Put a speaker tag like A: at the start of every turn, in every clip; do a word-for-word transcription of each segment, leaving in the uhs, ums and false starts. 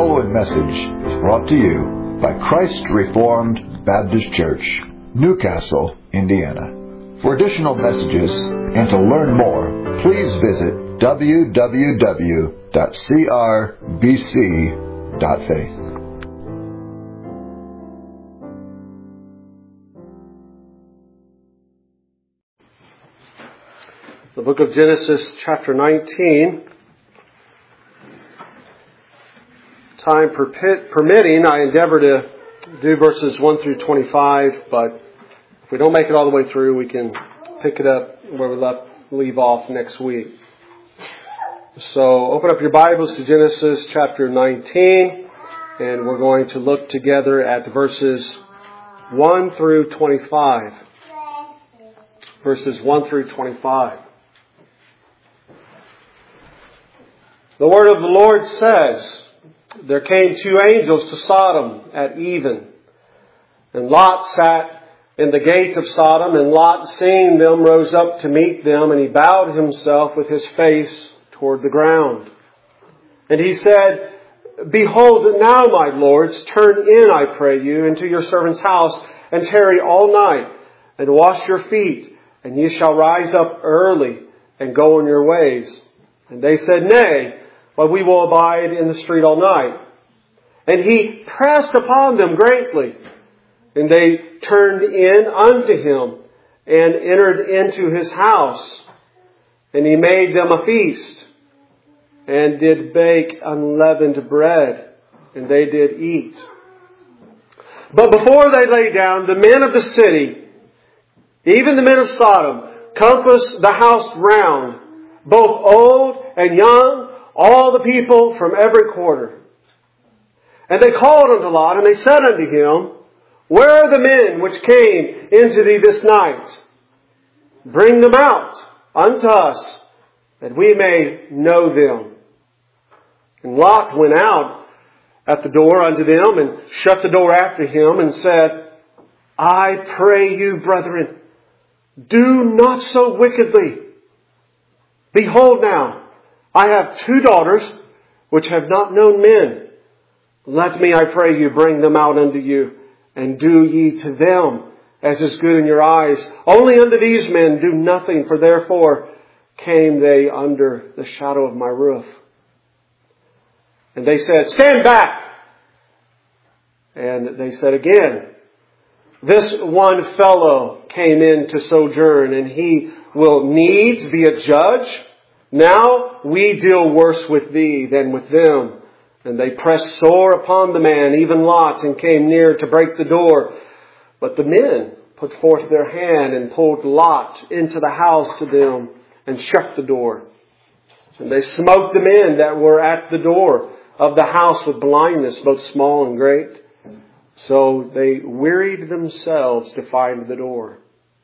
A: following message is brought to you by Christ Reformed Baptist Church, Newcastle, Indiana. For additional messages and to learn more, please visit w w w dot c r b c dot faith.
B: The book of Genesis, chapter nineteen. Time permitting, I endeavor to do verses one through twenty-five, but if we don't make it all the way through, we can pick it up where we left, leave off next week. So open up your Bibles to Genesis chapter nineteen, and we're going to look together at verses one through twenty-five. Verses one through twenty-five. The word of the Lord says, there came two angels to Sodom at even. And Lot sat in the gate of Sodom, and Lot, seeing them, rose up to meet them, and he bowed himself with his face toward the ground. And he said, Behold, now, my lords, turn in, I pray you, into your servant's house, and tarry all night, and wash your feet, and ye shall rise up early, and go on your ways. And they said, Nay, but we will abide in the street all night. And he pressed upon them greatly. And they turned in unto him and entered into his house. And he made them a feast and did bake unleavened bread. And they did eat. But before they lay down, the men of the city, even the men of Sodom, compassed the house round, both old and young, all the people from every quarter. And they called unto Lot, and they said unto him, Where are the men which came into thee this night? Bring them out unto us, that we may know them. And Lot went out at the door unto them, and shut the door after him, and said, I pray you, brethren, do not so wickedly. Behold now, I have two daughters which have not known men. Let me, I pray you, bring them out unto you, and do ye to them as is good in your eyes. Only unto these men do nothing, for therefore came they under the shadow of my roof. And they said, Stand back! And they said again, This one fellow came in to sojourn, and he will needs be a judge. Now we deal worse with thee than with them. And they pressed sore upon the man, even Lot, and came near to break the door. But the men put forth their hand and pulled Lot into the house to them and shut the door. And they smote the men that were at the door of the house with blindness, both small and great. So they wearied themselves to find the door.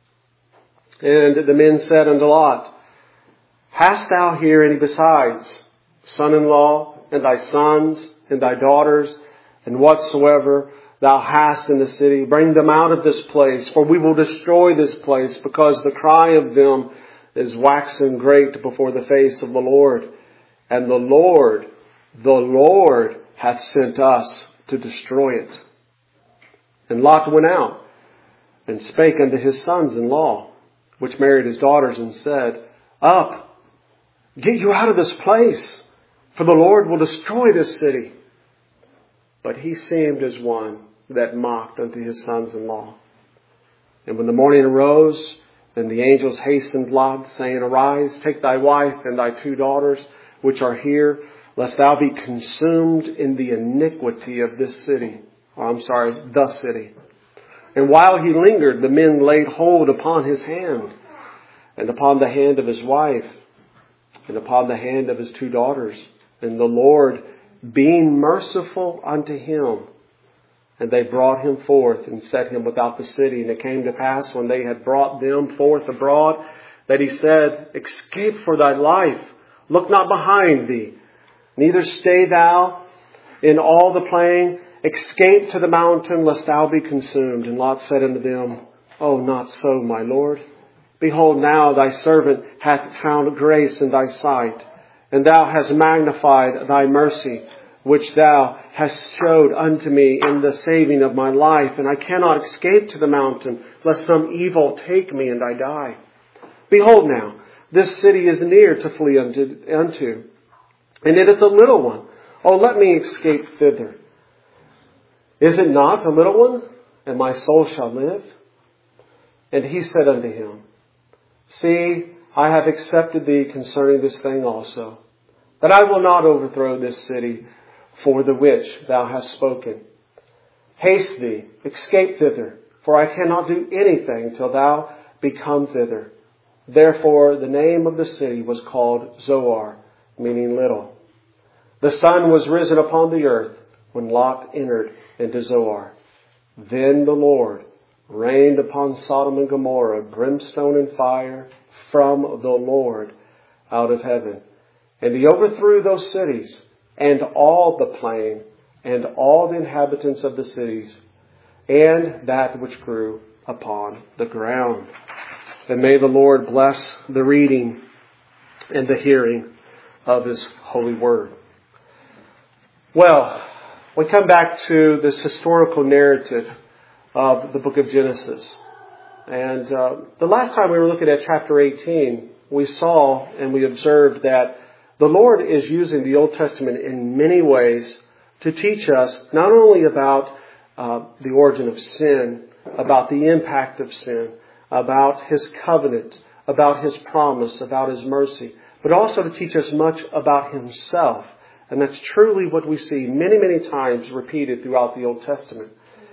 B: And the men said unto Lot, Hast thou here any besides, son-in-law, and thy sons, and thy daughters, and whatsoever thou hast in the city? Bring them out of this place, for we will destroy this place, because the cry of them is waxen great before the face of the Lord. And the Lord, the Lord hath sent us to destroy it. And Lot went out, and spake unto his sons-in-law, which married his daughters, and said, Up, get you out of this place, for the Lord will destroy this city. But he seemed as one that mocked unto his sons-in-law. And when the morning arose, then the angels hastened Lot, saying, Arise, take thy wife and thy two daughters, which are here, lest thou be consumed in the iniquity of this city. Oh, I'm sorry, the city. And while he lingered, the men laid hold upon his hand, and upon the hand of his wife, and upon the hand of his two daughters. And the Lord, being merciful unto him, and they brought him forth and set him without the city. And it came to pass, when they had brought them forth abroad, that he said, Escape for thy life, look not behind thee, neither stay thou in all the plain, escape to the mountain, lest thou be consumed. And Lot said unto them, Oh, not so, my Lord. Behold, now thy servant hath found grace in thy sight, and thou hast magnified thy mercy. which thou hast showed unto me in the saving of my life, and I cannot escape to the mountain, lest some evil take me and I die. Behold now, this city is near to flee unto, unto, and it is a little one. Oh, let me escape thither. Is it not a little one, and my soul shall live? And he said unto him, See, I have accepted thee concerning this thing also, that I will not overthrow this city for the which thou hast spoken. Haste thee, escape thither, for I cannot do anything till thou be come thither. Therefore the name of the city was called Zoar, meaning little. The sun was risen upon the earth when Lot entered into Zoar. Then the Lord rained upon Sodom and Gomorrah brimstone and fire from the Lord out of heaven. And he overthrew those cities and all the plain and all the inhabitants of the cities and that which grew upon the ground. And may the Lord bless the reading and the hearing of His holy word. Well, we come back to this historical narrative of the book of Genesis. And uh, the last time we were looking at chapter eighteen, we saw and we observed that the Lord is using the Old Testament in many ways to teach us not only about uh, the origin of sin, about the impact of sin, about His covenant, about His promise, about His mercy, but also to teach us much about Himself. And that's truly what we see many, many times repeated throughout the Old Testament.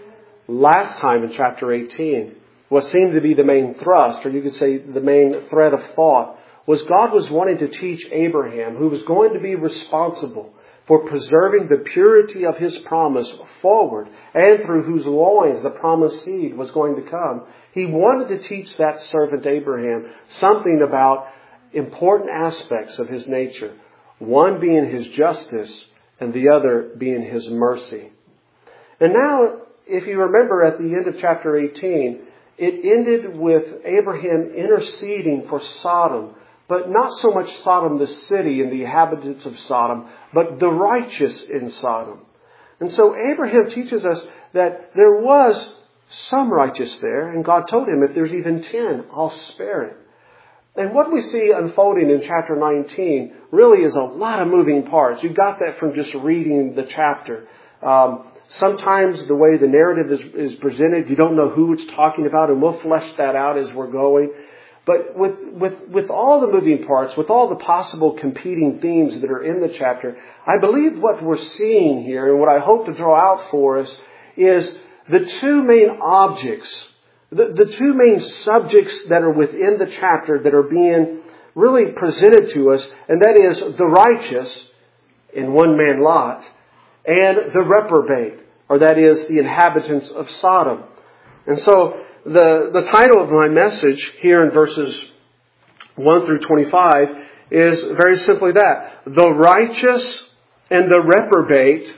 B: Last time in chapter eighteen, what seemed to be the main thrust, or you could say the main thread of thought, was God was wanting to teach Abraham, who was going to be responsible for preserving the purity of His promise forward, and through whose loins the promised seed was going to come. He wanted to teach that servant Abraham something about important aspects of his nature. One being His justice and the other being His mercy. And now, if you remember at the end of chapter eighteen, it ended with Abraham interceding for Sodom, but not so much Sodom the city and the inhabitants of Sodom, but the righteous in Sodom. And so Abraham teaches us that there was some righteous there, and God told him, if there's even ten, I'll spare it. And what we see unfolding in chapter nineteen really is a lot of moving parts. You got that from just reading the chapter. Um, sometimes the way the narrative is, is presented, you don't know who it's talking about, and we'll flesh that out as we're going. But with, with, with all the moving parts, with all the possible competing themes that are in the chapter, I believe what we're seeing here, and what I hope to draw out for us, is the two main objects, the, the two main subjects that are within the chapter that are being really presented to us, and that is the righteous in one man Lot, and the reprobate, or that is the inhabitants of Sodom. And so the, the title of my message here in verses one through twenty-five is very simply that. The righteous and the reprobate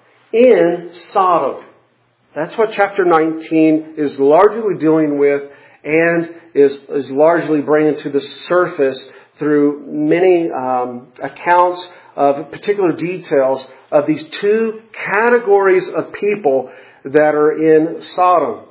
B: in Sodom. That's what chapter nineteen is largely dealing with and is, is largely bringing to the surface through many um, accounts of particular details of these two categories of people that are in Sodom.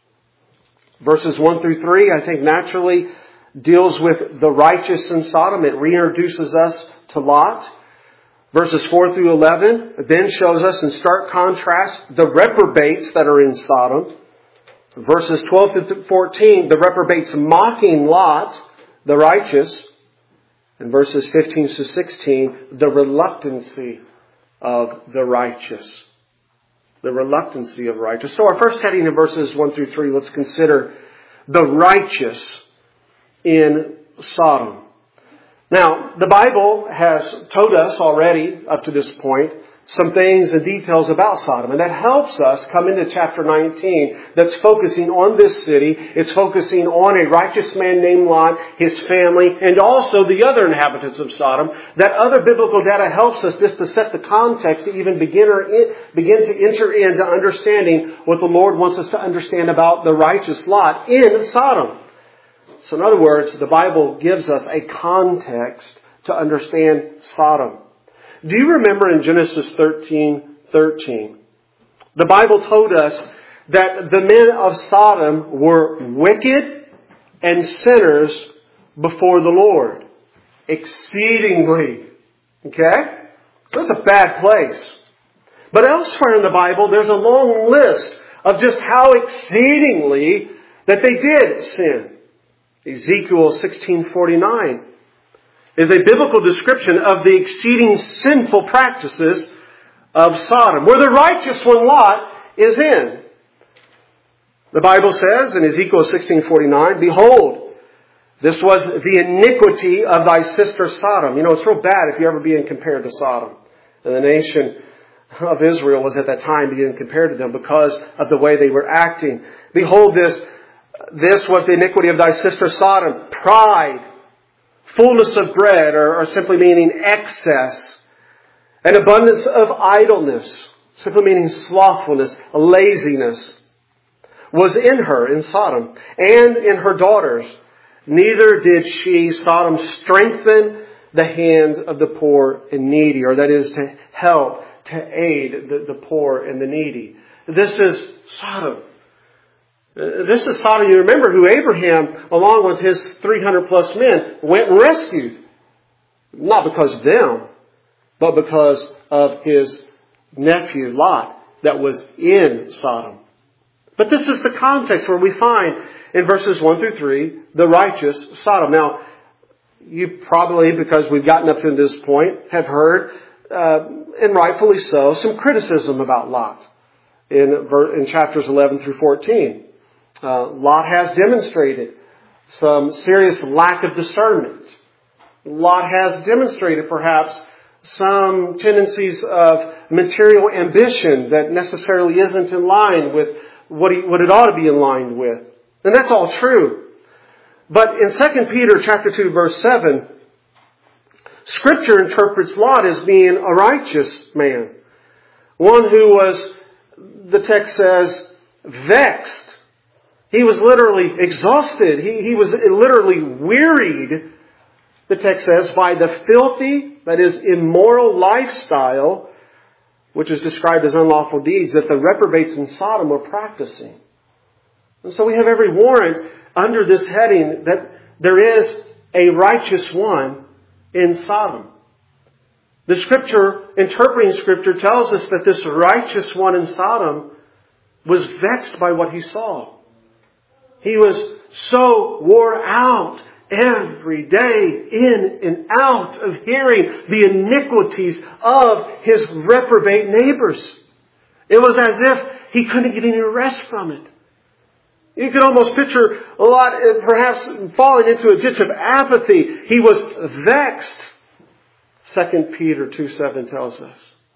B: Verses one through three, I think, naturally deals with the righteous in Sodom. It reintroduces us to Lot. Verses four through eleven then shows us in stark contrast the reprobates that are in Sodom. Verses twelve to fourteen, the reprobates mocking Lot, the righteous. And verses fifteen to sixteen, the reluctancy of the righteous. The reluctancy of righteous. So our first heading in verses one through three, let's consider the righteous in Sodom. Now, the Bible has told us already up to this point some things and details about Sodom. And that helps us come into chapter nineteen that's focusing on this city. It's focusing on a righteous man named Lot, his family, and also the other inhabitants of Sodom. That other biblical data helps us just to set the context to even begin, or in, begin to enter into understanding what the Lord wants us to understand about the righteous Lot in Sodom. So in other words, the Bible gives us a context to understand Sodom. Do you remember in Genesis thirteen thirteen, the Bible told us that the men of Sodom were wicked and sinners before the Lord. Exceedingly. Okay? So it's a bad place. But elsewhere in the Bible, there's a long list of just how exceedingly that they did sin. Ezekiel sixteen forty-nine is a biblical description of the exceeding sinful practices of Sodom, where the righteous one, Lot, is in. The Bible says in Ezekiel sixteen forty-nine, "Behold, this was the iniquity of thy sister Sodom." You know, it's real bad if you ever being compared to Sodom. And the nation of Israel was at that time being compared to them because of the way they were acting. "Behold, this, this was the iniquity of thy sister Sodom. Pride, fullness of bread," or, or simply meaning excess, "an abundance of idleness," simply meaning slothfulness, laziness, "was in her," in Sodom, "and in her daughters. Neither did she," Sodom, "strengthen the hand of the poor and needy," or that is to help, to aid the, the poor and the needy. This is Sodom. This is Sodom. You remember who Abraham, along with his three hundred plus men, went and rescued. Not because of them, but because of his nephew Lot that was in Sodom. But this is the context where we find in verses one through three, the righteous Sodom. Now, you probably, because we've gotten up to this point, have heard, uh, and rightfully so, some criticism about Lot in, in chapters eleven through fourteen. Uh, Lot has demonstrated some serious lack of discernment. Lot has demonstrated perhaps some tendencies of material ambition that necessarily isn't in line with what, he, what it ought to be in line with. And that's all true. But in Second Peter chapter two, verse seven, Scripture interprets Lot as being a righteous man. One who was, the text says, vexed. He was literally exhausted. He, he was literally wearied, the text says, by the filthy, that is immoral lifestyle, which is described as unlawful deeds, that the reprobates in Sodom were practicing. And so we have every warrant under this heading that there is a righteous one in Sodom. The Scripture, interpreting Scripture, tells us that this righteous one in Sodom was vexed by what he saw. He was so wore out every day, in and out, of hearing the iniquities of his reprobate neighbors. It was as if he couldn't get any rest from it. You could almost picture a lot, perhaps falling into a ditch of apathy. He was vexed, Second Peter two seven tells us.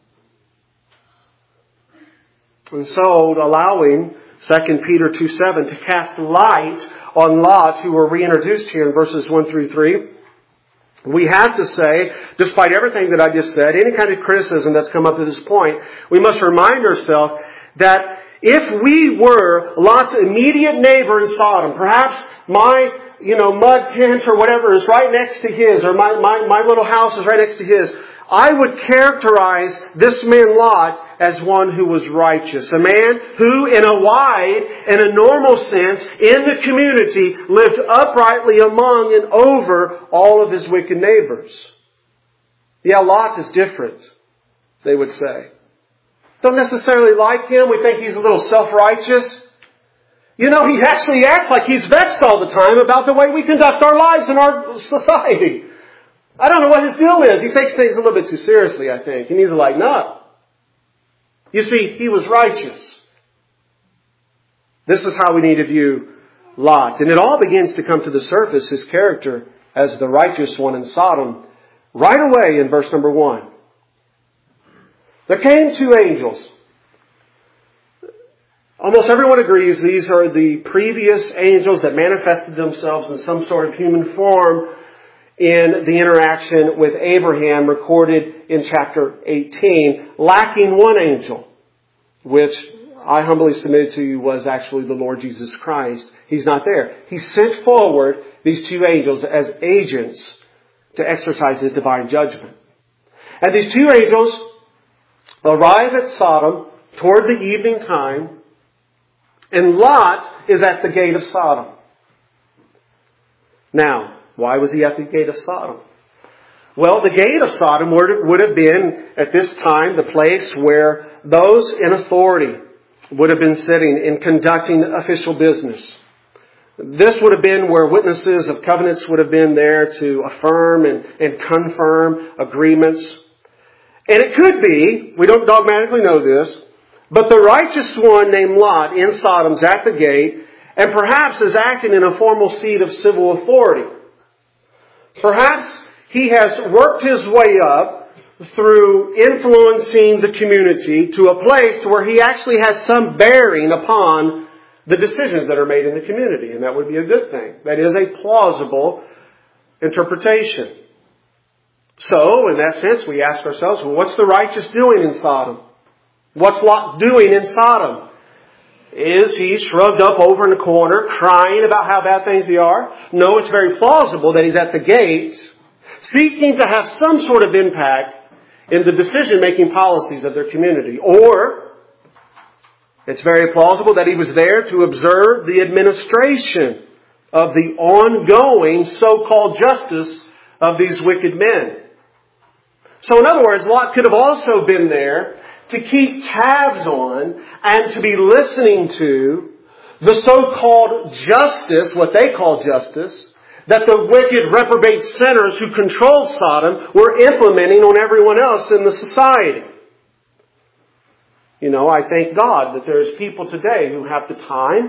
B: And so, allowing Second Peter two seven to cast light on Lot, who were reintroduced here in verses one through three, we have to say, despite everything that I just said, any kind of criticism that's come up to this point, we must remind ourselves that if we were Lot's immediate neighbor in Sodom, perhaps my, you know, mud tent or whatever is right next to his, or my, my, my little house is right next to his, I would characterize this man Lot as one who was righteous. A man who, in a wide and a normal sense, in the community, lived uprightly among and over all of his wicked neighbors. Yeah, Lot is different, they would say. Don't necessarily like him. We think he's a little self-righteous. You know, he actually acts like he's vexed all the time about the way we conduct our lives in our society. I don't know what his deal is. He takes things a little bit too seriously, I think. He needs to lighten up. You see, he was righteous. This is how we need to view Lot. And it all begins to come to the surface, his character as the righteous one in Sodom, right away in verse number one. There came two angels. Almost everyone agrees these are the previous angels that manifested themselves in some sort of human form in the interaction with Abraham recorded in chapter eighteen, lacking one angel, which I humbly submit to you was actually the Lord Jesus Christ. He's not there. He sent forward these two angels as agents to exercise His divine judgment. And these two angels arrive at Sodom toward the evening time, and Lot is at the gate of Sodom. Now, why was he at the gate of Sodom? Well, the gate of Sodom would have been, at this time, the place where those in authority would have been sitting and conducting official business. This would have been where witnesses of covenants would have been there to affirm and, and confirm agreements. And it could be, we don't dogmatically know this, but the righteous one named Lot in Sodom's at the gate and perhaps is acting in a formal seat of civil authority. Perhaps he has worked his way up through influencing the community to a place where he actually has some bearing upon the decisions that are made in the community. And that would be a good thing. That is a plausible interpretation. So, in that sense, we ask ourselves, well, what's the righteous doing in Sodom? What's Lot doing in Sodom? Is he shrugged up over in the corner, crying about how bad things are? No, it's very plausible that he's at the gates, seeking to have some sort of impact in the decision-making policies of their community. Or, it's very plausible that he was there to observe the administration of the ongoing so-called justice of these wicked men. So in other words, Lot could have also been there to keep tabs on and to be listening to the so-called justice, what they call justice, that the wicked reprobate sinners who controlled Sodom were implementing on everyone else in the society. You know, I thank God that there's people today who have the time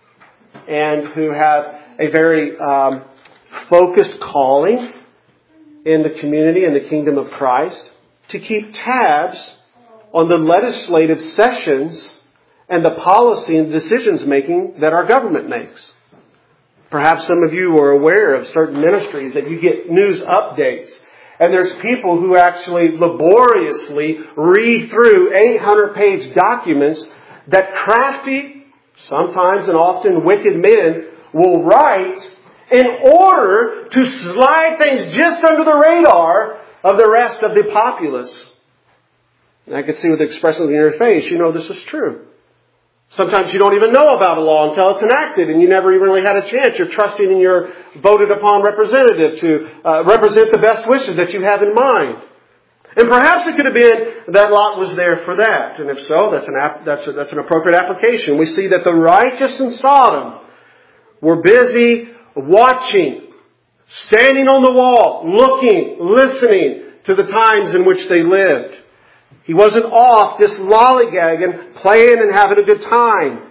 B: and who have a very um, focused calling in the community and the kingdom of Christ to keep tabs on the legislative sessions and the policy and decisions making that our government makes. Perhaps some of you are aware of certain ministries that you get news updates. And there's people who actually laboriously read through eight hundred page documents that crafty, sometimes and often wicked men will write in order to slide things just under the radar of the rest of the populace. And I could see with the expression on your face, you know this is true. Sometimes you don't even know about a law until it's enacted and you never even really had a chance. You're trusting in your voted upon representative to uh, represent the best wishes that you have in mind. And perhaps it could have been that Lot was there for that. And if so, that's an, ap- that's, a, that's an appropriate application. We see that the righteous in Sodom were busy watching, standing on the wall, looking, listening to the times in which they lived. He wasn't off just lollygagging, playing and having a good time.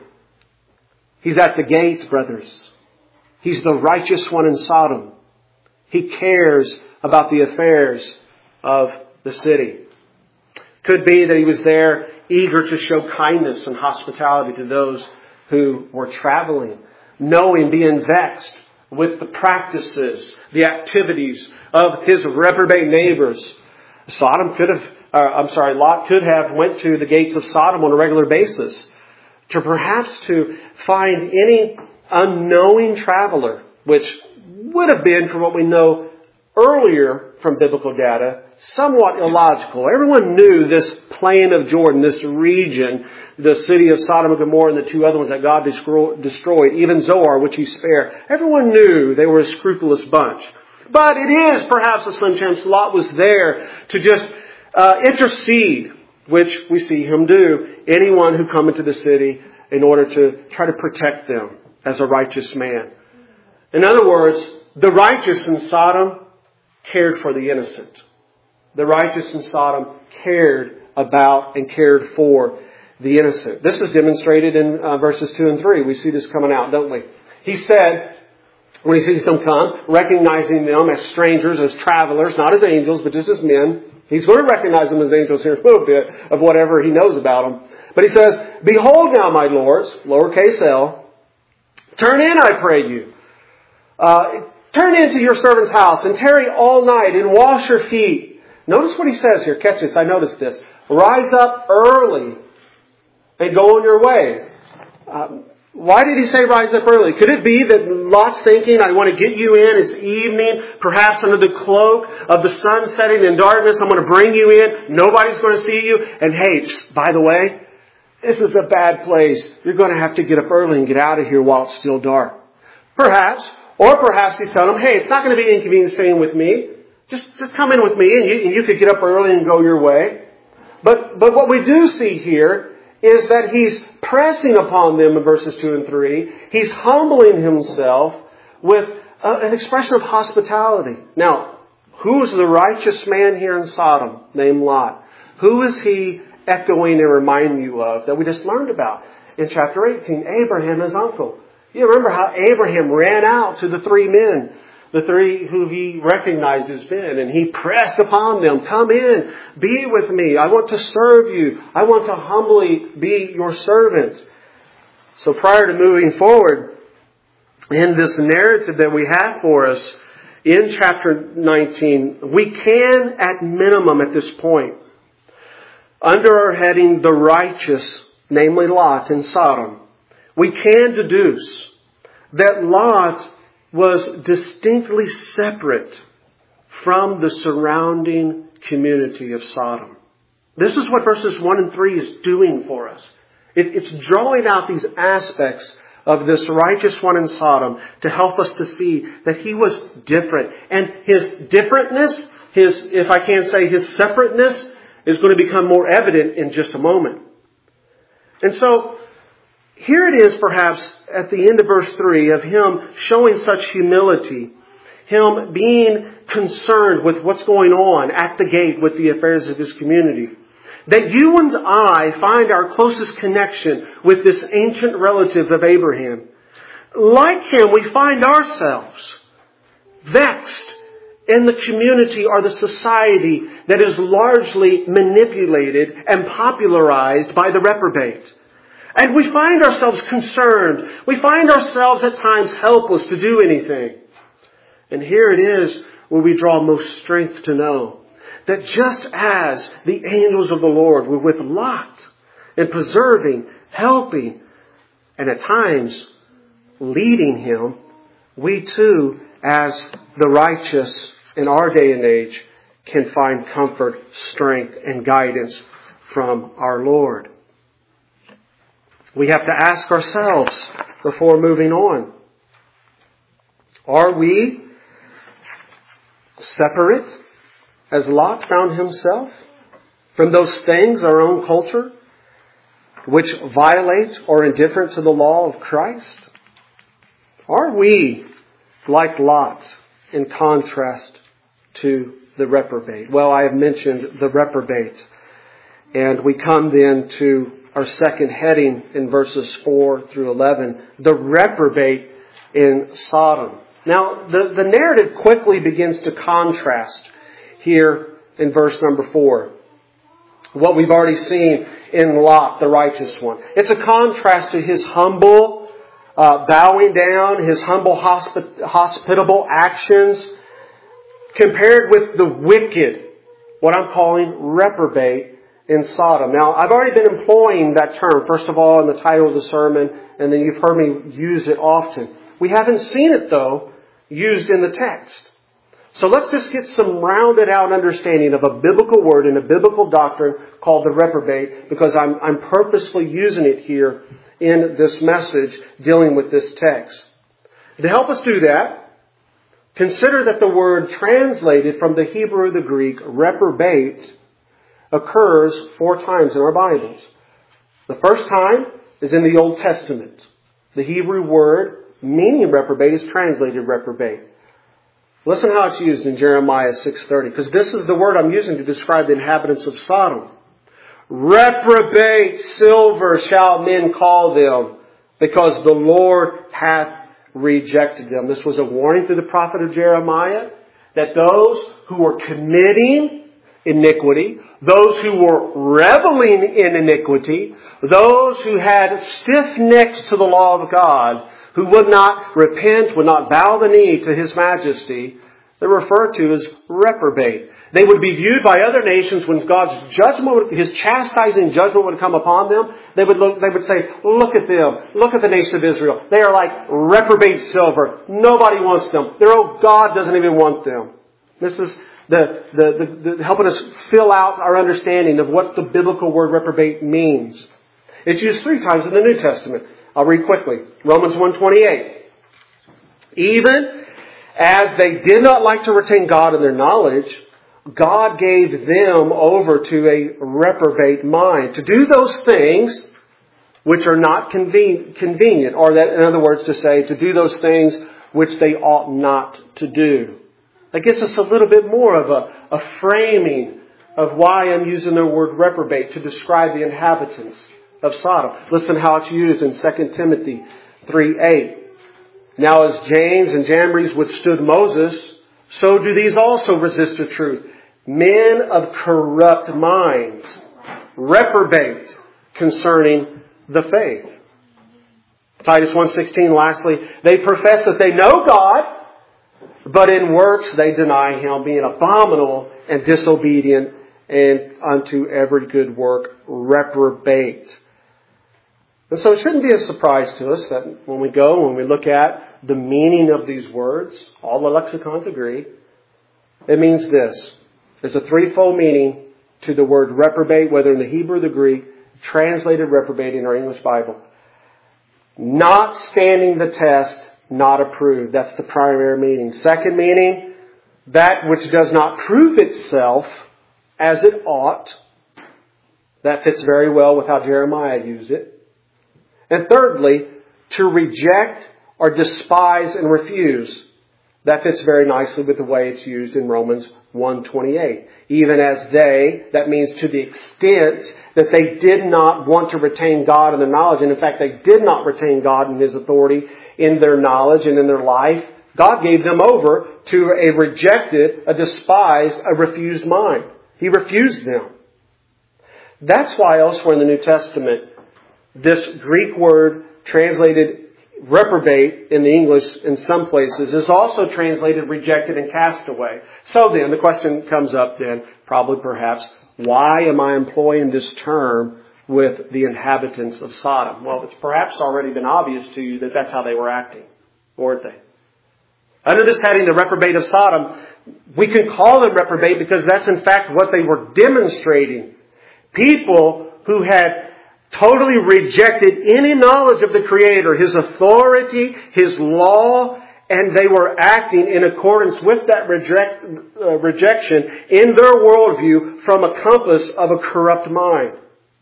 B: He's at the gates, brothers. He's the righteous one in Sodom. He cares about the affairs of the city. Could be that he was there eager to show kindness and hospitality to those who were traveling, knowing, being vexed with the practices, the activities of his reprobate neighbors. Sodom could have Uh, I'm sorry, Lot could have went to the gates of Sodom on a regular basis to perhaps to find any unknowing traveler, which would have been, from what we know earlier from biblical data, somewhat illogical. Everyone knew this plain of Jordan, this region, the city of Sodom and Gomorrah and the two other ones that God destroyed, even Zoar, which he spared. Everyone knew they were a scrupulous bunch. But it is perhaps a slim chance Lot was there to just Uh, intercede, which we see him do, anyone who come into the city in order to try to protect them as a righteous man. In other words, the righteous in Sodom cared for the innocent. The righteous in Sodom cared about and cared for the innocent. This is demonstrated in uh, verses two and three. We see this coming out, don't we? He said, when he sees them come, recognizing them as strangers, as travelers, not as angels, but just as men. He's going to recognize them as angels here in a little bit of whatever he knows about them. But he says, "Behold now, my lords," lowercase l, "turn in, I pray you. Uh, turn into your servant's house and tarry all night and wash your feet." Notice what he says here. Catch this. I noticed this. "Rise up early and go on your way." Um, Why did he say rise up early? Could it be that Lot's thinking, I want to get you in, it's evening, perhaps under the cloak of the sun setting in darkness, I'm going to bring you in, nobody's going to see you, and hey, by the way, this is a bad place. You're going to have to get up early and get out of here while it's still dark. Perhaps. Or perhaps he's telling them, hey, it's not going to be inconvenient staying with me. Just, just come in with me and you, and you could get up early and go your way. But, but what we do see here is that he's pressing upon them in verses two and three. He's humbling himself with a, an expression of hospitality. Now, who is the righteous man here in Sodom named Lot? Who is he echoing and reminding you of that we just learned about in chapter eighteen? Abraham, his uncle. You remember how Abraham ran out to the three men, the three who he recognized as men, and he pressed upon them, come in, be with me. I want to serve you. I want to humbly be your servant. So prior to moving forward in this narrative that we have for us in chapter nineteen, we can at minimum at this point, under our heading, the righteous, namely Lot in Sodom, we can deduce that Lot was distinctly separate from the surrounding community of Sodom. This is what verses one and three is doing for us. It, it's drawing out these aspects of this righteous one in Sodom to help us to see that he was different. And his differentness, his, if I can say, his separateness, is going to become more evident in just a moment. And so, here it is perhaps at the end of verse three of him showing such humility, him being concerned with what's going on at the gate with the affairs of his community, that you and I find our closest connection with this ancient relative of Abraham. Like him, we find ourselves vexed in the community or the society that is largely manipulated and popularized by the reprobate. And we find ourselves concerned. We find ourselves at times helpless to do anything. And here it is where we draw most strength to know that just as the angels of the Lord were with Lot in preserving, helping, and at times leading him, we too, as the righteous in our day and age, can find comfort, strength, and guidance from our Lord. We have to ask ourselves before moving on, are we separate, as Lot found himself, from those things, our own culture, which violate or are indifferent to the law of Christ? Are we like Lot in contrast to the reprobate? Well, I have mentioned the reprobate. And we come then to our second heading in verses four through eleven, the reprobate in Sodom. Now, the, the narrative quickly begins to contrast here in verse number four. What we've already seen in Lot, the righteous one. It's a contrast to his humble uh, bowing down, his humble hospi- hospitable actions, compared with the wicked, what I'm calling reprobate in Sodom. Now, I've already been employing that term, first of all, in the title of the sermon, and then you've heard me use it often. We haven't seen it, though, used in the text. So let's just get some rounded out understanding of a biblical word and a biblical doctrine called the reprobate, because I'm, I'm purposefully using it here in this message dealing with this text. To help us do that, consider that the word translated from the Hebrew or the Greek, reprobate, occurs four times in our Bibles. The first time is in the Old Testament. The Hebrew word meaning reprobate is translated reprobate. Listen how it's used in Jeremiah six thirty, because this is the word I'm using to describe the inhabitants of Sodom. Reprobate silver shall men call them, because the Lord hath rejected them. This was a warning through the prophet of Jeremiah that those who were committing iniquity, those who were reveling in iniquity, those who had stiff necks to the law of God, who would not repent, would not bow the knee to His majesty, They're referred to as reprobate. They would be viewed by other nations when God's judgment, His chastising judgment would come upon them. They would look, they would say, look at them. Look at the nation of Israel. They are like reprobate silver. Nobody wants them. Their own God doesn't even want them. This is the, the, the, the helping us fill out our understanding of what the biblical word reprobate means. It's used three times in the New Testament. I'll read quickly. Romans one twenty-eight. Even as they did not like to retain God in their knowledge, God gave them over to a reprobate mind to do those things which are not conven- convenient, or that, in other words, to say, to do those things which they ought not to do. That gives us a little bit more of a, a framing of why I'm using the word reprobate to describe the inhabitants of Sodom. Listen how it's used in Second Timothy three eight. Now as James and Jambres withstood Moses, so do these also resist the truth. Men of corrupt minds, reprobate concerning the faith. Titus one sixteen, lastly, they profess that they know God, but in works they deny Him, being abominable and disobedient, and unto every good work reprobate. And so it shouldn't be a surprise to us that when we go, when we look at the meaning of these words, all the lexicons agree, it means this. There's a threefold meaning to the word reprobate, whether in the Hebrew or the Greek, translated reprobate in our English Bible. Not standing the test, not approved. That's the primary meaning. Second meaning, that which does not prove itself as it ought. That fits very well with how Jeremiah used it. And thirdly, to reject or despise and refuse. That fits very nicely with the way it's used in Romans one twenty-eight. Even as they, that means to the extent that they did not want to retain God in their knowledge, and in fact they did not retain God in His authority in their knowledge and in their life, God gave them over to a rejected, a despised, a refused mind. He refused them. That's why elsewhere in the New Testament, this Greek word translated reprobate in the English in some places is also translated rejected and cast away. So then the question comes up then, probably perhaps, why am I employing this term with the inhabitants of Sodom? Well, it's perhaps already been obvious to you that that's how they were acting, weren't they? Under this heading, the reprobate of Sodom, we can call them reprobate because that's in fact what they were demonstrating. People who had totally rejected any knowledge of the Creator, His authority, His law, and they were acting in accordance with that reject, uh, rejection in their worldview from a compass of a corrupt mind.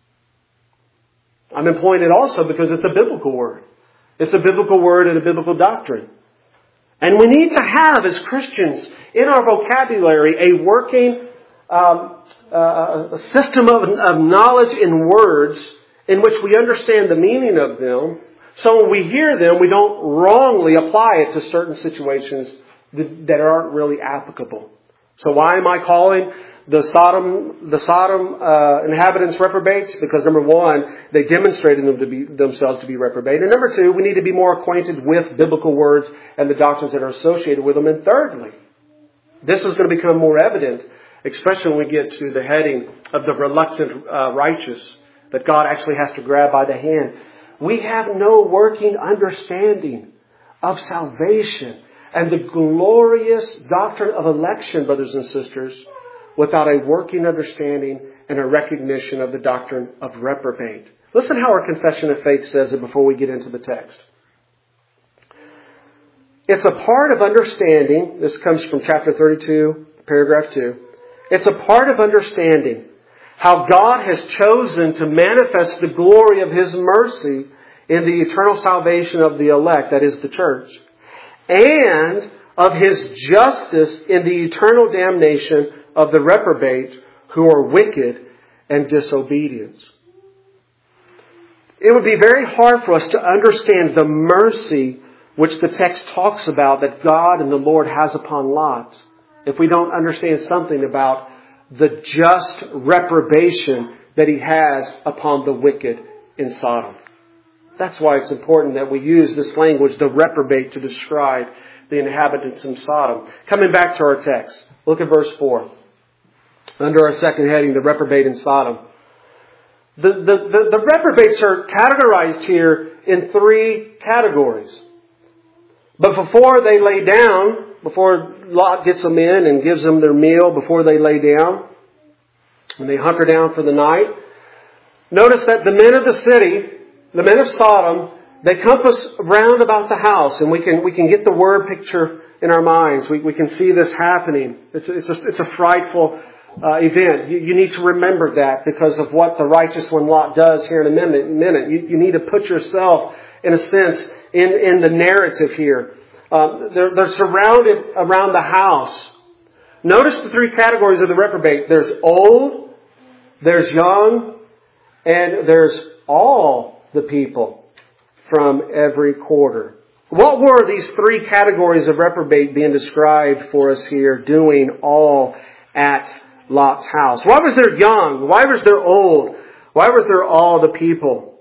B: I'm employing it also because it's a biblical word. It's a biblical word and a biblical doctrine. And we need to have, as Christians, in our vocabulary, a working um, uh, a system of, of knowledge in words in which we understand the meaning of them, so when we hear them, we don't wrongly apply it to certain situations that, that aren't really applicable. So why am I calling the Sodom the Sodom uh, inhabitants reprobates? Because number one, they demonstrated them to be themselves to be reprobate, and number two, we need to be more acquainted with biblical words and the doctrines that are associated with them. And thirdly, this is going to become more evident, especially when we get to the heading of the reluctant uh, righteous, that God actually has to grab by the hand. We have no working understanding of salvation and the glorious doctrine of election, brothers and sisters, without a working understanding and a recognition of the doctrine of reprobate. Listen how our confession of faith says it before we get into the text. It's a part of understanding, this comes from chapter thirty-two, paragraph two. It's a part of understanding how God has chosen to manifest the glory of His mercy in the eternal salvation of the elect, that is the church, and of His justice in the eternal damnation of the reprobate who are wicked and disobedient. It would be very hard for us to understand the mercy which the text talks about that God and the Lord has upon Lot if we don't understand something about the just reprobation that He has upon the wicked in Sodom. That's why it's important that we use this language, the reprobate, to describe the inhabitants of Sodom. Coming back to our text, look at verse four. Under our second heading, the reprobate in Sodom. The, the, the, the reprobates are categorized here in three categories. But before they lay down, before Lot gets them in and gives them their meal, before they lay down, when they hunker down for the night, notice that the men of the city, the men of Sodom, they compass round about the house, and we can we can get the word picture in our minds. We we can see this happening. It's it's a, it's a frightful uh, event. You, you need to remember that because of what the righteous one Lot does here in a minute. minute. You, you need to put yourself, in a sense, in, in the narrative here. Um, they're, they're surrounded around the house. Notice the three categories of the reprobate. There's old, there's young, and there's all the people from every quarter. What were these three categories of reprobate being described for us here, doing all at Lot's house? Why was there young? Why was there old? Why was there all the people?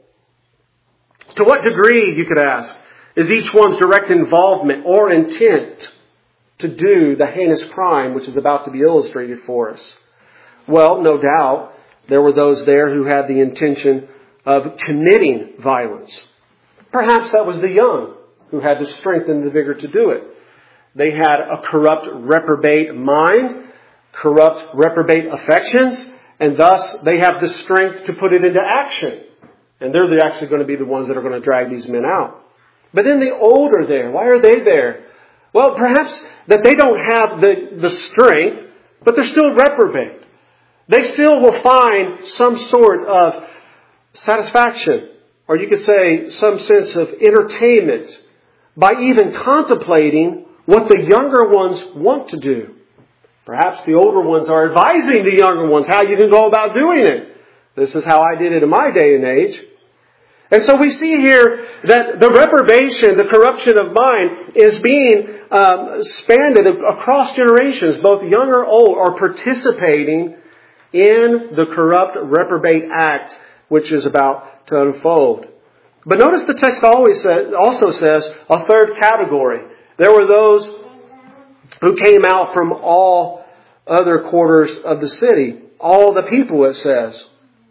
B: To what degree, you could ask, is each one's direct involvement or intent to do the heinous crime which is about to be illustrated for us? Well, no doubt, there were those there who had the intention of committing violence. Perhaps that was the young who had the strength and the vigor to do it. They had a corrupt reprobate mind, corrupt reprobate affections, and thus they have the strength to put it into action. And they're actually going to be the ones that are going to drag these men out. But then the old are there. Why are they there? Well, perhaps that they don't have the, the strength, but they're still reprobate. They still will find some sort of satisfaction, or you could say some sense of entertainment, by even contemplating what the younger ones want to do. Perhaps the older ones are advising the younger ones how you can go about doing it. This is how I did it in my day and age. And so we see here that the reprobation, the corruption of mind, is being um, expanded across generations. Both young or old are participating in the corrupt reprobate act which is about to unfold. But notice the text always says, also says a third category. There were those who came out from all other quarters of the city. All the people, it says.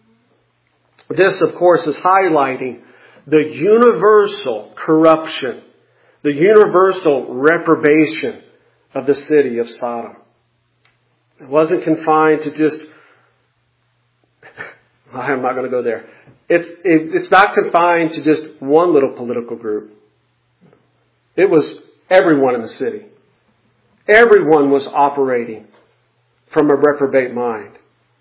B: This, of course, is highlighting the universal corruption, the universal reprobation of the city of Sodom. It wasn't confined to just, I'm not going to go there. It's, it, it's not confined to just one little political group. It was everyone in the city. Everyone was operating from a reprobate mind.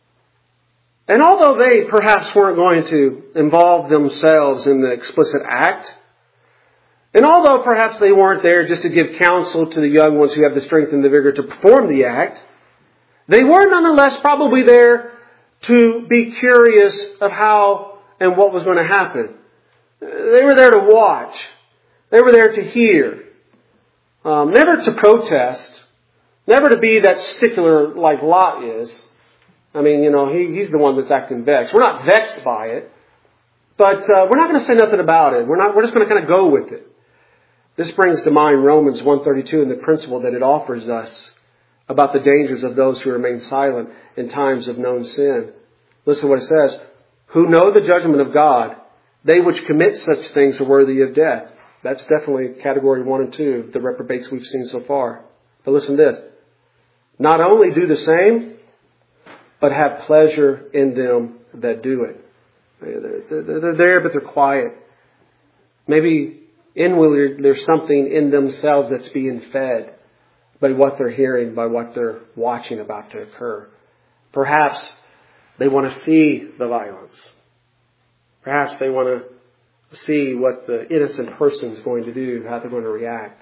B: And although they perhaps weren't going to involve themselves in the explicit act, and although perhaps they weren't there just to give counsel to the young ones who have the strength and the vigor to perform the act, they were nonetheless probably there to be curious of how and what was going to happen. They were there to watch. They were there to hear. Um, never to protest. Never to be that stickler like Lot is. I mean, you know, he, he's the one that's acting vexed. We're not vexed by it, but uh, we're not going to say nothing about it. We're not. We're just going to kind of go with it. This brings to mind Romans one thirty-two and the principle that it offers us about the dangers of those who remain silent in times of known sin. Listen to what it says. Who know the judgment of God, they which commit such things are worthy of death. That's definitely category one and two of the reprobates we've seen so far. But listen to this. Not only do the same, but have pleasure in them that do it. They're, they're, they're there, but they're quiet. Maybe inwardly there's something in themselves that's being fed by what they're hearing, by what they're watching about to occur. Perhaps they want to see the violence. Perhaps they want to see what the innocent person is going to do, how they're going to react.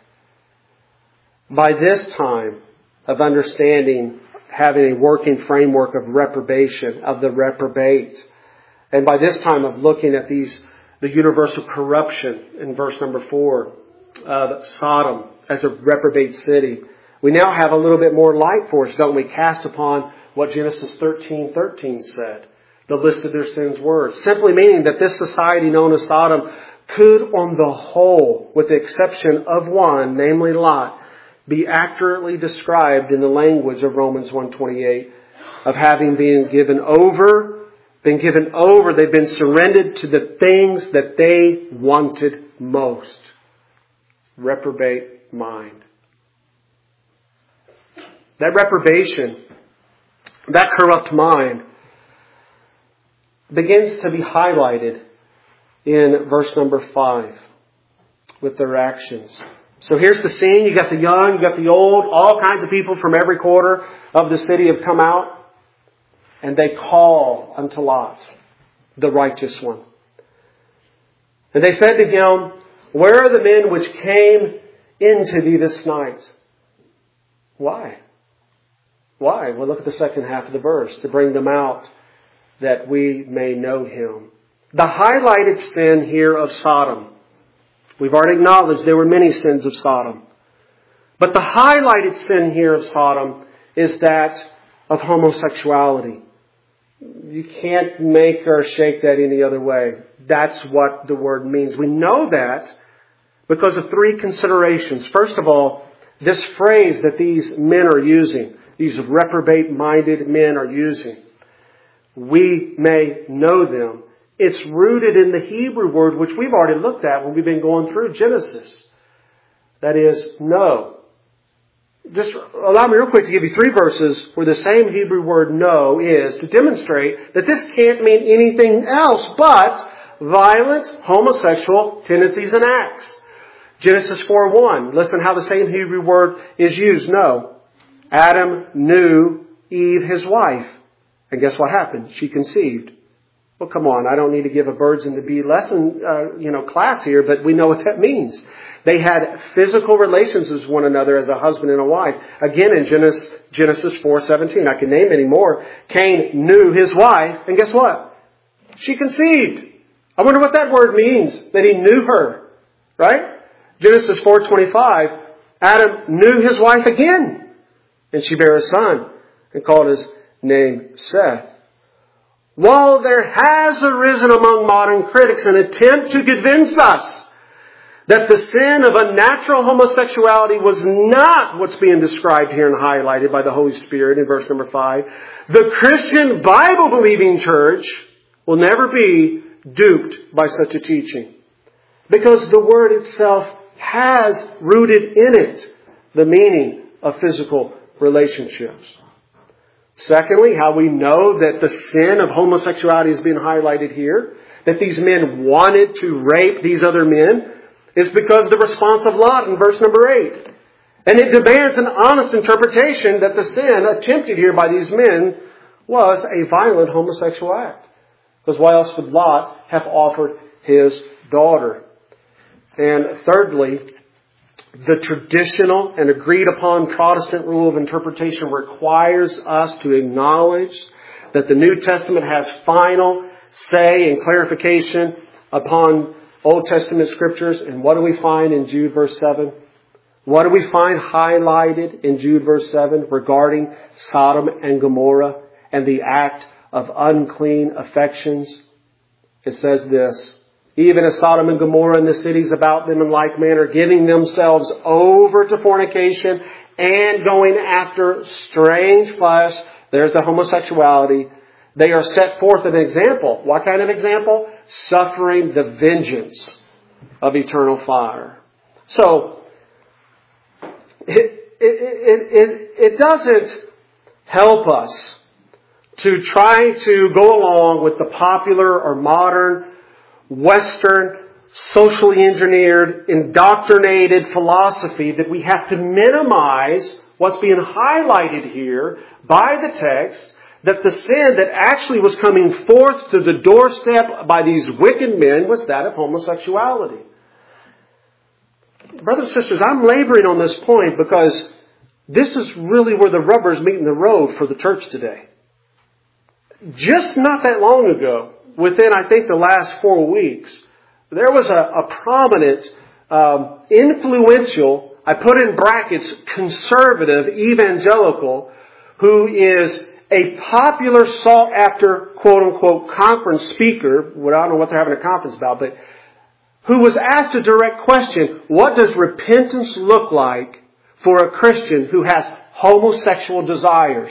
B: By this time of understanding, having a working framework of reprobation, of the reprobate, and by this time of looking at these, the universal corruption in verse number four of Sodom as a reprobate city, we now have a little bit more light for us, don't we? Cast upon what Genesis thirteen thirteen said. The list of their sins were. Simply meaning that this society known as Sodom could on the whole, with the exception of one, namely Lot, be accurately described in the language of Romans one twenty-eight of having been given over, been given over, they've been surrendered to the things that they wanted most. Reprobate mind. That reprobation, that corrupt mind, begins to be highlighted in verse number five with their actions. So here's the scene. You got the young, you got the old, all kinds of people from every quarter of the city have come out, and they call unto Lot, the righteous one. And they said to him, where are the men which came into thee this night? Why? Why? Well, look at the second half of the verse. To bring them out that we may know him. The highlighted sin here of Sodom. We've already acknowledged there were many sins of Sodom. But the highlighted sin here of Sodom is that of homosexuality. You can't make or shake that any other way. That's what the word means. We know that because of three considerations. First of all, this phrase that these men are using, these reprobate-minded men are using, we may know them. It's rooted in the Hebrew word, which we've already looked at when we've been going through Genesis. That is, know. Just allow me real quick to give you three verses where the same Hebrew word know is to demonstrate that this can't mean anything else but violent homosexual tendencies and acts. Genesis four one. Listen how the same Hebrew word is used. Know. Adam knew Eve, his wife. And guess what happened? She conceived. Well, come on. I don't need to give a birds and the bee lesson, uh, you know, class here, but we know what that means. They had physical relations with one another as a husband and a wife. Again, in Genesis, Genesis four seventeen, I can name any more. Cain knew his wife, and guess what? She conceived. I wonder what that word means, that he knew her. Right? Genesis four twenty-five, Adam knew his wife again, and she bare a son, and called his name Seth. While there has arisen among modern critics an attempt to convince us that the sin of unnatural homosexuality was not what's being described here and highlighted by the Holy Spirit in verse number five, the Christian Bible-believing church will never be duped by such a teaching. Because the word itself has rooted in it the meaning of physical relationships. Secondly, how we know that the sin of homosexuality is being highlighted here, that these men wanted to rape these other men, is because the response of Lot in verse number eight. And it demands an honest interpretation that the sin attempted here by these men was a violent homosexual act. Because why else would Lot have offered his daughter? And thirdly, the traditional and agreed upon Protestant rule of interpretation requires us to acknowledge that the New Testament has final say and clarification upon Old Testament scriptures. And what do we find in Jude verse seven? What do we find highlighted in Jude verse seven regarding Sodom and Gomorrah and the act of unclean affections? It says this: even as Sodom and Gomorrah and the cities about them in like manner, giving themselves over to fornication and going after strange flesh. There's the homosexuality. They are set forth an example. What kind of example? Suffering the vengeance of eternal fire. So, it, it, it, it, it doesn't help us to try to go along with the popular or modern Western, socially engineered, indoctrinated philosophy that we have to minimize what's being highlighted here by the text, that the sin that actually was coming forth to the doorstep by these wicked men was that of homosexuality. Brothers and sisters, I'm laboring on this point because this is really where the rubber's meeting the road for the church today. Just not that long ago, within, I think, the last four weeks, there was a, a prominent, um, influential, I put in brackets, conservative evangelical, who is a popular sought-after, quote-unquote, conference speaker. Well, I don't know what they're having a conference about, but who was asked a direct question, what does repentance look like for a Christian who has homosexual desires?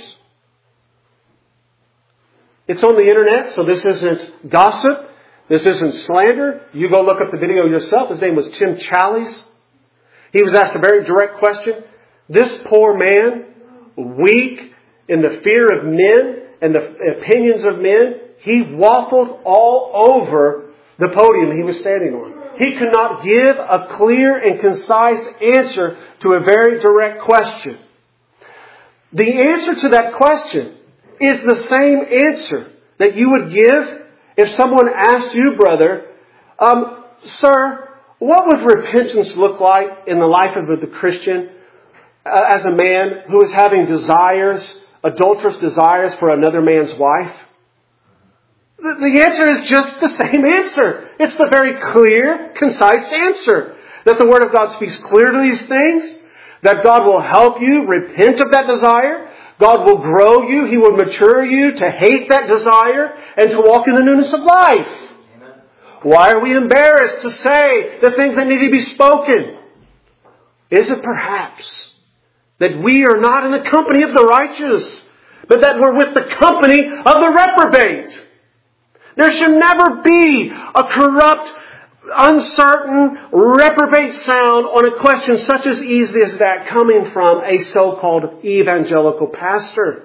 B: It's on the internet, so this isn't gossip. This isn't slander. You go look up the video yourself. His name was Tim Challies. He was asked a very direct question. This poor man, weak in the fear of men and the opinions of men, he waffled all over the podium he was standing on. He could not give a clear and concise answer to a very direct question. The answer to that question is the same answer that you would give if someone asked you, brother, um, sir, what would repentance look like in the life of the Christian uh, as a man who is having desires, adulterous desires for another man's wife? The, the answer is just the same answer. It's the very clear, concise answer. That the Word of God speaks clear to these things. That God will help you repent of that desire. God will grow you. He will mature you to hate that desire and to walk in the newness of life. Amen. Why are we embarrassed to say the things that need to be spoken? Is it perhaps that we are not in the company of the righteous, but that we're with the company of the reprobate? There should never be a corrupt, uncertain, reprobate sound on a question such as easy as that coming from a so-called evangelical pastor.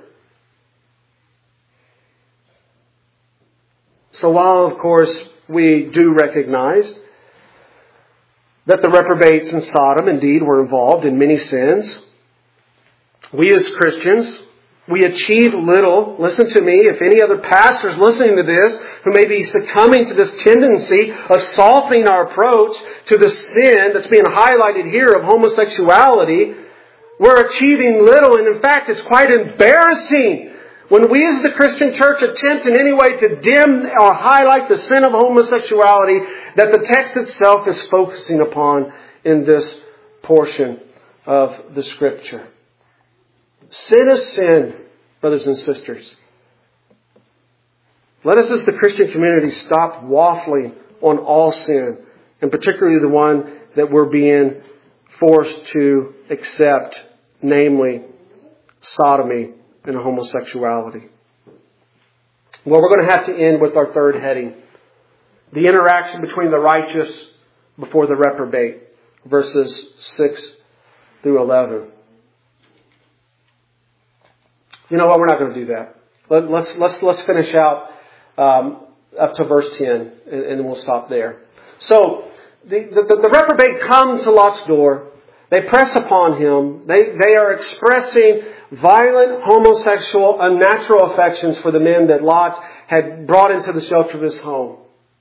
B: So while, of course, we do recognize that the reprobates in Sodom indeed were involved in many sins, we as Christians, we achieve little. Listen to me, if any other pastors listening to this who may be succumbing to this tendency of softening our approach to the sin that's being highlighted here of homosexuality, we're achieving little, and in fact it's quite embarrassing when we as the Christian church attempt in any way to dim or highlight the sin of homosexuality that the text itself is focusing upon in this portion of the Scripture. Sin is sin, brothers and sisters. Let us as the Christian community stop waffling on all sin, and particularly the one that we're being forced to accept, namely sodomy and homosexuality. Well, we're going to have to end with our third heading. The interaction between the righteous before the reprobate, verses six through eleven. You know what? We're not going to do that. Let, let's let's let's finish out um, up to verse ten, and, and then we'll stop there. So the, the the reprobate come to Lot's door. They press upon him. They they are expressing violent, homosexual, unnatural affections for the men that Lot had brought into the shelter of his home.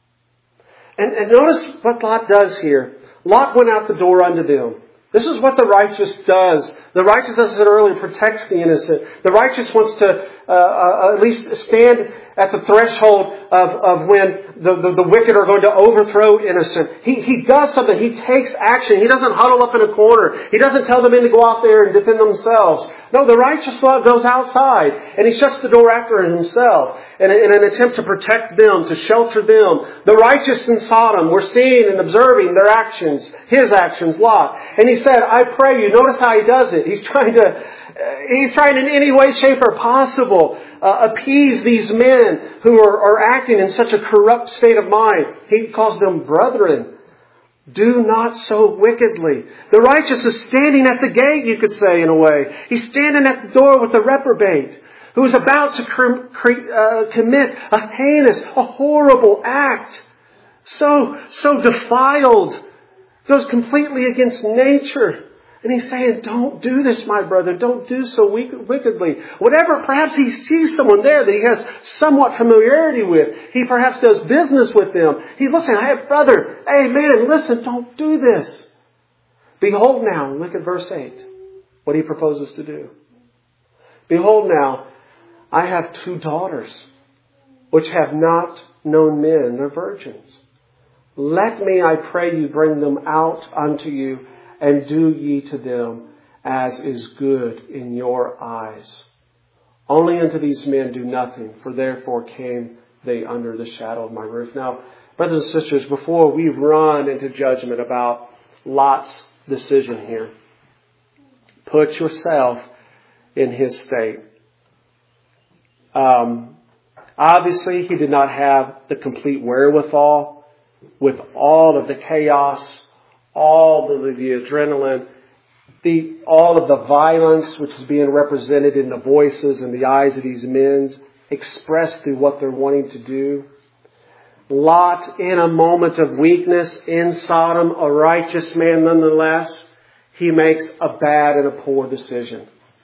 B: And, and notice what Lot does here. Lot went out the door unto them. This is what the righteous does. The righteous, as I said earlier, protects the innocent. The righteous wants to uh, uh, at least stand at the threshold of, of when the, the, the wicked are going to overthrow innocent. He, he does something. He takes action. He doesn't huddle up in a corner. He doesn't tell the men to go out there and defend themselves. No, the righteous goes outside and he shuts the door after himself in, in an attempt to protect them, to shelter them. The righteous in Sodom were seeing and observing their actions, his actions, Lot. And he said, I pray you, notice how he does it. He's trying to, uh, he's trying in any way, shape, or possible uh, appease these men who are, are acting in such a corrupt state of mind. He calls them brethren. Do not so wickedly. The righteous is standing at the gate, you could say, in a way. He's standing at the door with the reprobate who is about to cr- cr- uh, commit a heinous, a horrible act. So, so defiled. Goes completely against nature. And he's saying, don't do this, my brother. Don't do so wickedly. Whatever, perhaps he sees someone there that he has somewhat familiarity with. He perhaps does business with them. He's listening, hey, brother, hey, man, listen, don't do this. Behold now, look at verse eight, what he proposes to do. Behold now, I have two daughters, which have not known men, they're virgins. Let me, I pray you, bring them out unto you, and do ye to them as is good in your eyes. Only unto these men do nothing, for therefore came they under the shadow of my roof. Now, Brothers and sisters, before we run into judgment about Lot's decision here, put yourself in his state. Um, obviously, he did not have the complete wherewithal with all of the chaos, all of the adrenaline, the all of the violence which is being represented in the voices and the eyes of these men, expressed through what they're wanting to do. Lot, in a moment of weakness in Sodom, a righteous man nonetheless, he makes a bad and a poor decision.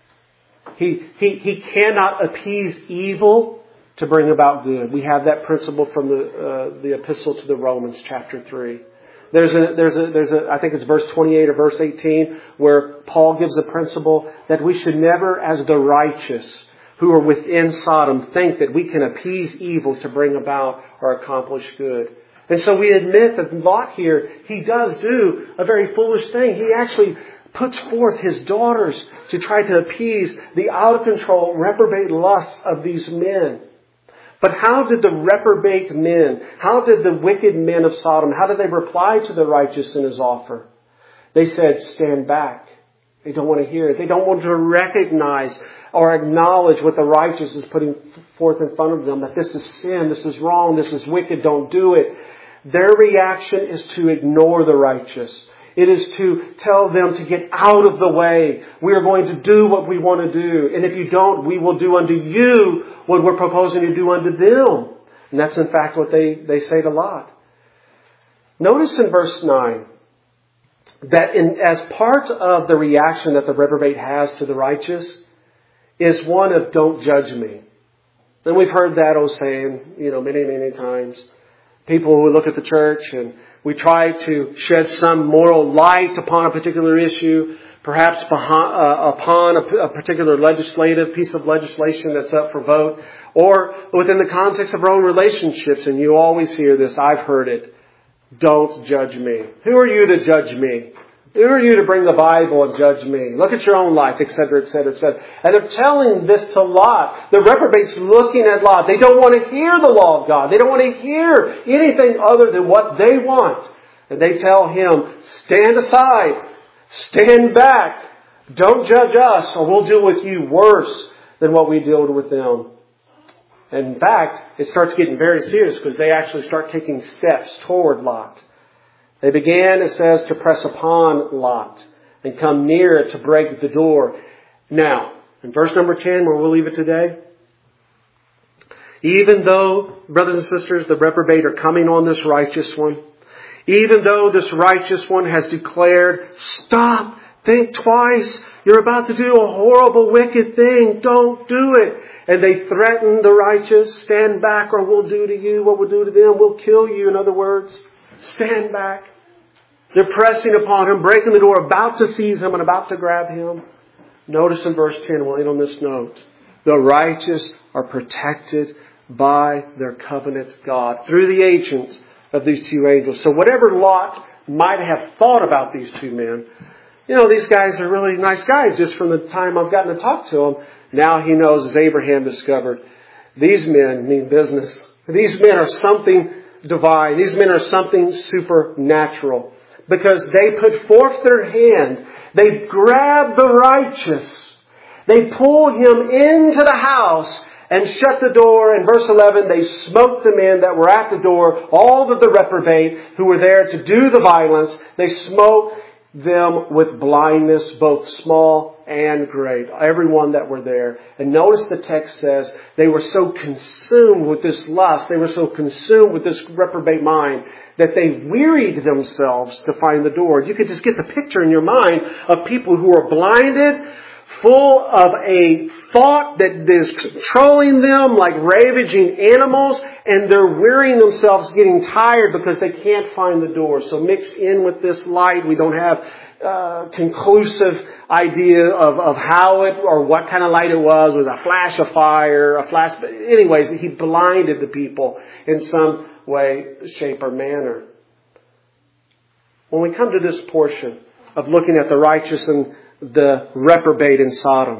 B: He, he, he cannot appease evil to bring about good. We have that principle from the, uh, the epistle to the Romans, chapter three. There's a, there's a, there's a, I think it's verse twenty-eight or verse eighteen, where Paul gives a principle that we should never, as the righteous who are within Sodom, think that we can appease evil to bring about or accomplish good. And so we admit that Lot here, he does do a very foolish thing. He actually puts forth his daughters to try to appease the out of control, reprobate lusts of these men. But how did the reprobate men, how did the wicked men of Sodom, how did they reply to the righteous in his offer? They said, stand back. They don't want to hear it. They don't want to recognize or acknowledge what the righteous is putting forth in front of them, that this is sin, this is wrong, this is wicked, don't do it. Their reaction is to ignore the righteous. It is to tell them to get out of the way. We are going to do what we want to do. And if you don't, we will do unto you what we're proposing to do unto them. And that's in fact what they, they say to Lot. Notice in verse nine that in, as part of the reaction that the reprobate has to the righteous is one of don't judge me. And we've heard that old saying, you know, many, many times. People who look at the church and we try to shed some moral light upon a particular issue, perhaps behind, uh, upon a, a particular legislative piece of legislation that's up for vote, or within the context of our own relationships. And you always hear this, I've heard it, don't judge me. Who are you to judge me? Who are you to bring the Bible and judge me? Look at your own life, et cetera, et cetera, et cetera. And they're telling this to Lot. The reprobate's looking at Lot. They don't want to hear the law of God. They don't want to hear anything other than what they want. And they tell him, stand aside. Stand back. Don't judge us, or we'll deal with you worse than what we dealt with them. And in fact, it starts getting very serious because they actually start taking steps toward Lot. They began, it says, to press upon Lot and come near it to break the door. Now, in verse number ten, where we'll leave it today, even though, brothers and sisters, the reprobate are coming on this righteous one, even though this righteous one has declared, stop, think twice, you're about to do a horrible, wicked thing, don't do it. And they threaten the righteous, stand back or we'll do to you what we'll do to them, we'll kill you, in other words. Stand back. They're pressing upon him, breaking the door, about to seize him and about to grab him. Notice in verse ten, we'll end on this note. The righteous are protected by their covenant God through the agents of these two angels. So whatever Lot might have thought about these two men, you know, these guys are really nice guys just from the time I've gotten to talk to them. Now he knows, as Abraham discovered, these men mean business. These men are something divine. These men are something supernatural. Because they put forth their hand. They grab the righteous. They pull him into the house and shut the door. In verse eleven, they smote the men that were at the door, all of the reprobate who were there to do the violence. They smote them with blindness, both small and great. Everyone that were there. And notice the text says they were so consumed with this lust, they were so consumed with this reprobate mind, that they wearied themselves to find the door. You could just get the picture in your mind of people who are blinded, full of a thought that is controlling them like ravaging animals, and they're wearying themselves, getting tired because they can't find the door. So mixed in with this light, we don't have uh, conclusive idea of, of how it or what kind of light it was. It was a flash of fire, a flash. But anyways, he blinded the people in some way, shape, or manner. When we come to this portion of looking at the righteous and the reprobate in Sodom,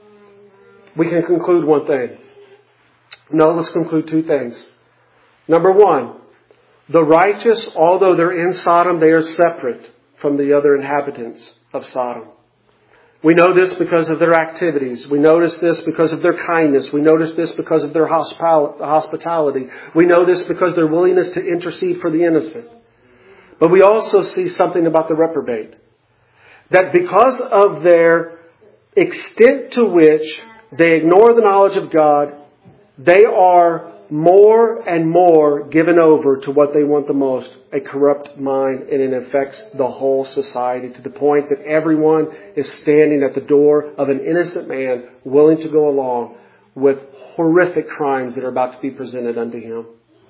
B: we can conclude one thing. No, let's conclude two things. Number one, The righteous, although they're in Sodom, they are separate from the other inhabitants of Sodom. We know this because of their activities. We notice this because of their kindness. We notice this because of their hospitality. We know this because of their willingness to intercede for the innocent. But we also see something about the reprobate. That because of their extent to which they ignore the knowledge of God, they are more and more given over to what they want the most, a corrupt mind, and it affects the whole society to the point that everyone is standing at the door of an innocent man willing to go along with horrific crimes that are about to be presented unto him.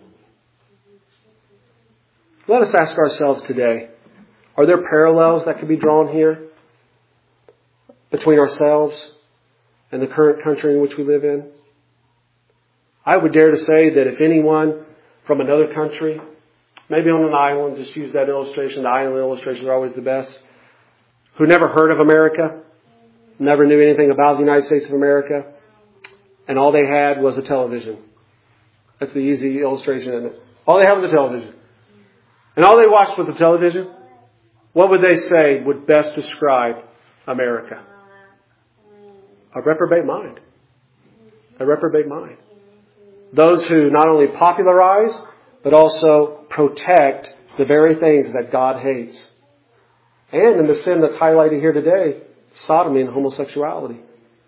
B: Let us ask ourselves today, are there parallels that could be drawn here between ourselves and the current country in which we live in? I would dare to say that if anyone from another country, maybe on an island, just use that illustration, the island illustrations are always the best, who never heard of America, never knew anything about the United States of America, and all they had was a television. That's the easy illustration, isn't it? All they had was a television. And all they watched was the television. What would they say would best describe America? A reprobate mind. A reprobate mind. Those who not only popularize, but also protect the very things that God hates. And in the sin that's highlighted here today, sodomy and homosexuality.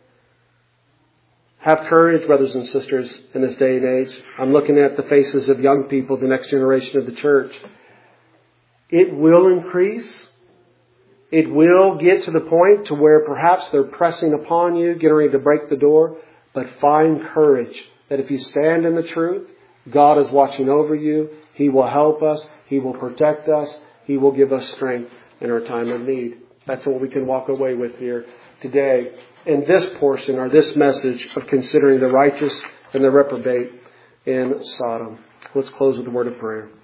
B: Have courage, brothers and sisters, in this day and age. I'm looking at the faces of young people, the next generation of the church. It will increase. It will get to the point to where perhaps they're pressing upon you, getting ready to break the door. But find courage that if you stand in the truth, God is watching over you. He will help us. He will protect us. He will give us strength in our time of need. That's what we can walk away with here today in this portion or this message of considering the righteous and the reprobate in Sodom. Let's close with a word of prayer.